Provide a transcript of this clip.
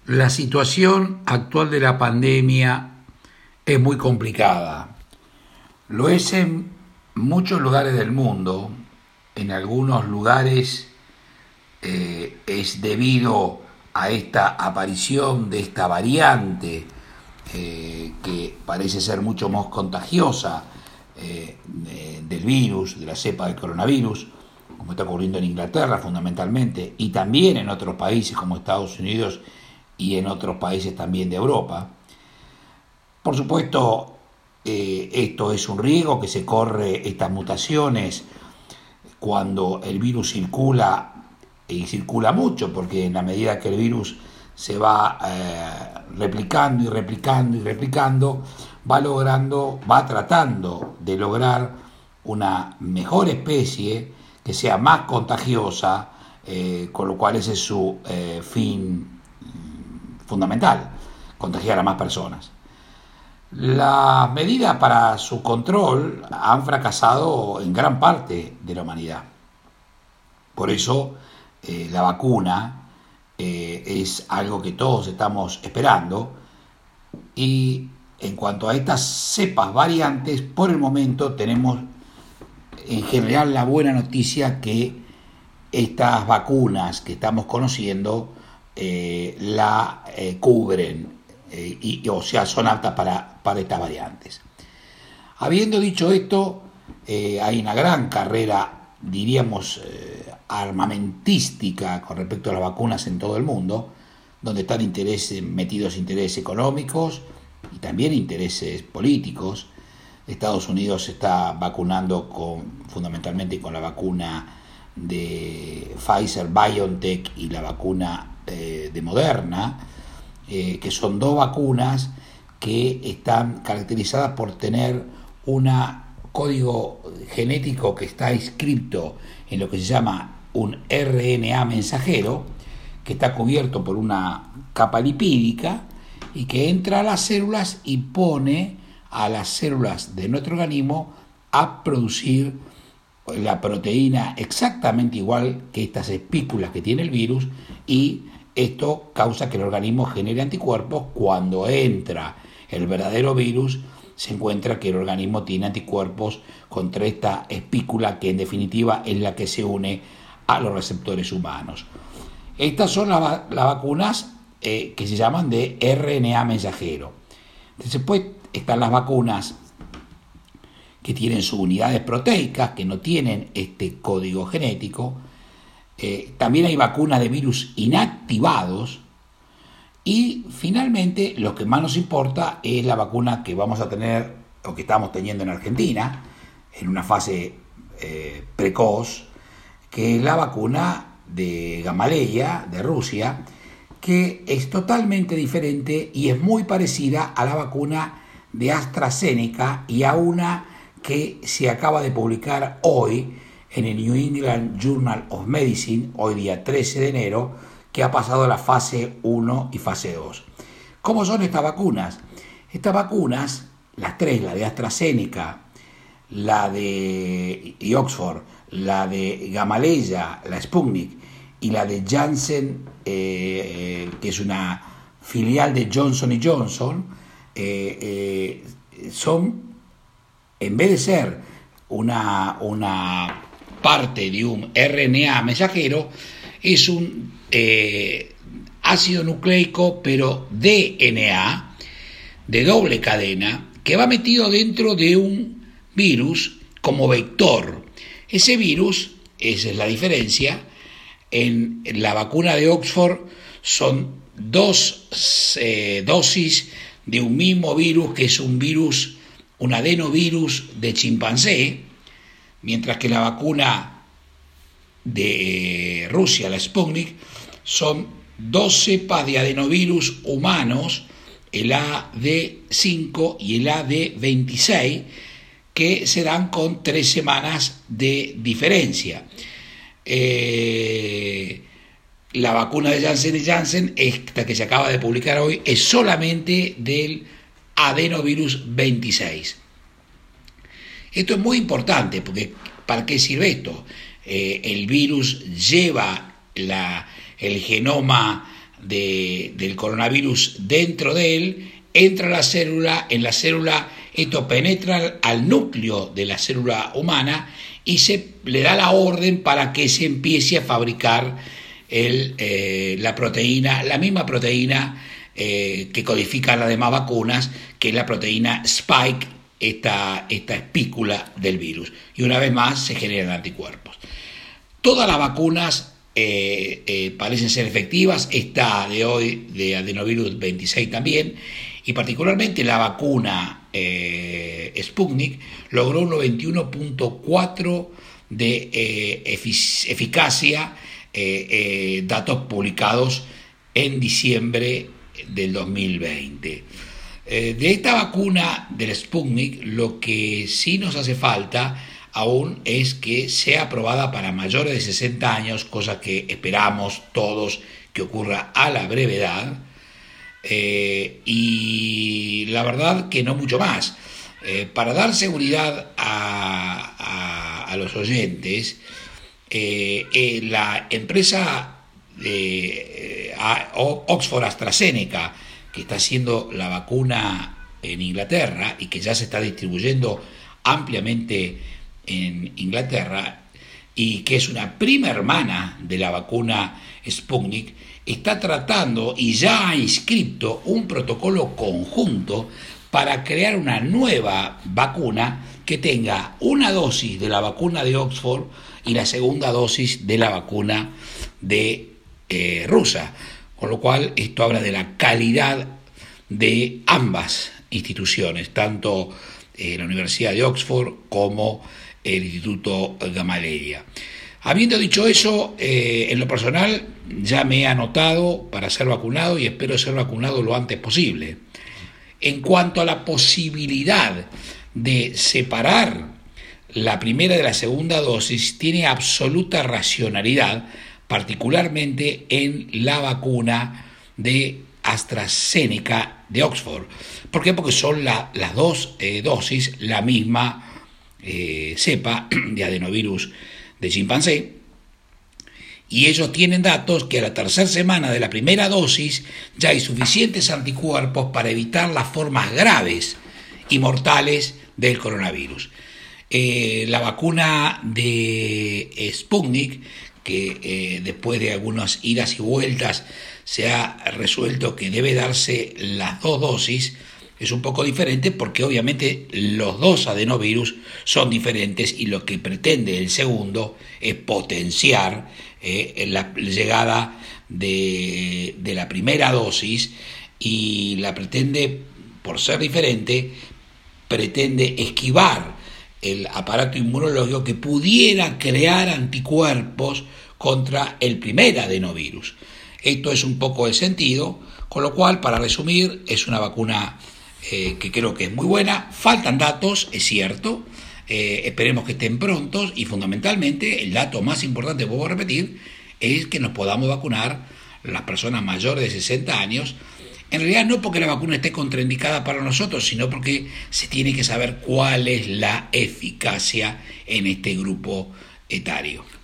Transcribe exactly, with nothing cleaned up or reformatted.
La situación actual de la pandemia es muy complicada. Lo es en muchos lugares del mundo. En algunos lugares eh, es debido a esta aparición de esta variante eh, que parece ser mucho más contagiosa eh, de, del virus, de la cepa del coronavirus, como está ocurriendo en Inglaterra fundamentalmente, y también en otros países como Estados Unidos y en otros países también de Europa. Por supuesto, eh, esto es un riesgo que se corre, estas mutaciones, cuando el virus circula, y circula mucho, porque en la medida que el virus se va eh, replicando y replicando y replicando, va logrando, va tratando de lograr una mejor especie que sea más contagiosa, eh, con lo cual ese es su eh, fin fundamental, contagiar a más personas. Las medidas para su control han fracasado en gran parte de la humanidad. Por eso eh, la vacuna eh, es algo que todos estamos esperando. Y en cuanto a estas cepas variantes, por el momento tenemos en general la buena noticia que estas vacunas que estamos conociendo eh, la eh, cubren, eh, y, o sea, son aptas para, para estas variantes. Habiendo dicho esto, eh, hay una gran carrera, diríamos, eh, armamentística con respecto a las vacunas en todo el mundo, donde están intereses, metidos intereses económicos y también intereses políticos. Estados Unidos se está vacunando con, fundamentalmente con la vacuna de Pfizer, BioNTech y la vacuna eh, de Moderna, eh, que son dos vacunas que están caracterizadas por tener un código genético que está inscrito en lo que se llama un R N A mensajero, que está cubierto por una capa lipídica y que entra a las células y pone a las células de nuestro organismo a producir la proteína exactamente igual que estas espículas que tiene el virus, y esto causa que el organismo genere anticuerpos. Cuando entra el verdadero virus, se encuentra que el organismo tiene anticuerpos contra esta espícula, que en definitiva es la que se une a los receptores humanos. Estas son las la, la vacunas eh, que se llaman de R N A mensajero. Después están las vacunas que tienen sus unidades proteicas, que no tienen este código genético. Eh, también hay vacunas de virus inactivados. Y finalmente, lo que más nos importa es la vacuna que vamos a tener, o que estamos teniendo en Argentina, en una fase eh, precoz, que es la vacuna de Gamaleya, de Rusia, que es totalmente diferente y es muy parecida a la vacuna de AstraZeneca y a una que se acaba de publicar hoy en el New England Journal of Medicine, hoy día trece de enero, que ha pasado la fase uno y fase dos. ¿Cómo son estas vacunas? Estas vacunas, las tres, la de AstraZeneca, la de y Oxford, la de Gamaleya, la Sputnik, y la de Janssen, eh, que es una filial de Johnson y Johnson, eh, eh, son, en vez de ser una, una parte de un R N A mensajero, es un eh, ácido nucleico, pero D N A, de doble cadena, que va metido dentro de un virus como vector. Ese virus, esa es la diferencia. En la vacuna de Oxford son dos eh, dosis de un mismo virus, que es un virus, un adenovirus de chimpancé, mientras que la vacuna de eh, Rusia, la Sputnik, son dos cepas de adenovirus humanos, el A D cinco y el A D veintiséis, que se dan con tres semanas de diferencia. Eh, la vacuna de Janssen y Janssen, esta que se acaba de publicar hoy, es solamente del adenovirus veintiséis. Esto es muy importante, porque ¿para qué sirve esto? Eh, el virus lleva la, el genoma de, del coronavirus dentro de él, entra a la célula, en la célula esto penetra al núcleo de la célula humana y se le da la orden para que se empiece a fabricar el, eh, la proteína, la misma proteína eh, que codifica las demás vacunas, que es la proteína Spike, esta, esta espícula del virus. Y una vez más se generan anticuerpos. Todas las vacunas eh, eh, parecen ser efectivas, esta de hoy de adenovirus veintiséis también, y particularmente la vacuna eh, Sputnik logró un noventa y uno punto cuatro de eh, efic- eficacia, eh, eh, datos publicados en diciembre del dos mil veinte. Eh, de esta vacuna del Sputnik, lo que sí nos hace falta aún es que sea aprobada para mayores de sesenta años, cosa que esperamos todos que ocurra a la brevedad. Eh, y la verdad que no mucho más. Eh, para dar seguridad a, a, a los oyentes, eh, eh, la empresa de eh, Oxford AstraZeneca, que está haciendo la vacuna en Inglaterra y que ya se está distribuyendo ampliamente en Inglaterra, y que es una prima hermana de la vacuna Sputnik, está tratando y ya ha inscrito un protocolo conjunto para crear una nueva vacuna que tenga una dosis de la vacuna de Oxford y la segunda dosis de la vacuna de eh, rusa, con lo cual esto habla de la calidad de ambas instituciones, tanto eh, la Universidad de Oxford como el Instituto Gamaleya. Habiendo dicho eso, eh, en lo personal ya me he anotado para ser vacunado y espero ser vacunado lo antes posible. En cuanto a la posibilidad de separar la primera de la segunda dosis, tiene absoluta racionalidad, particularmente en la vacuna de AstraZeneca de Oxford. ¿Por qué? Porque son la, las dos eh, dosis la misma eh, cepa de adenovirus de chimpancé, y ellos tienen datos que a la tercera semana de la primera dosis ya hay suficientes anticuerpos para evitar las formas graves y mortales del coronavirus. Eh, la vacuna de Sputnik, que eh, después de algunas idas y vueltas se ha resuelto que debe darse las dos dosis, es un poco diferente porque obviamente los dos adenovirus son diferentes y lo que pretende el segundo es potenciar eh, la llegada de, de la primera dosis, y la pretende, por ser diferente, pretende esquivar el aparato inmunológico que pudiera crear anticuerpos contra el primer adenovirus. Esto es un poco el sentido, con lo cual, para resumir, es una vacuna Eh, que creo que es muy buena. Faltan datos, es cierto, eh, esperemos que estén prontos, y fundamentalmente el dato más importante, vuelvo a repetir, es que nos podamos vacunar las personas mayores de sesenta años, en realidad no porque la vacuna esté contraindicada para nosotros, sino porque se tiene que saber cuál es la eficacia en este grupo etario.